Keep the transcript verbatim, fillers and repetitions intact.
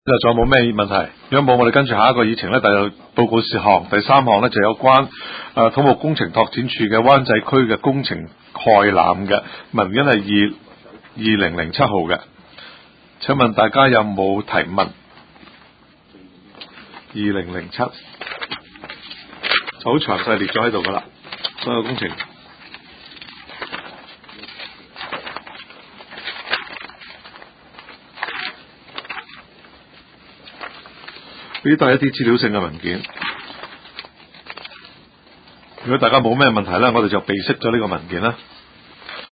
就仲有冇咩問題？如果冇，我哋跟住下一個議程咧，第報告事項第三項咧就有關誒、呃、土木工程拓展處嘅灣仔區嘅工程概覽嘅文件係二二零零七號嘅，請問大家有冇提問？二零零七就好詳細列咗喺度噶啦，所有工程。呢都係一啲資料性嘅文件。如果大家冇咩問題咧，我哋就備悉咗呢個文件啦。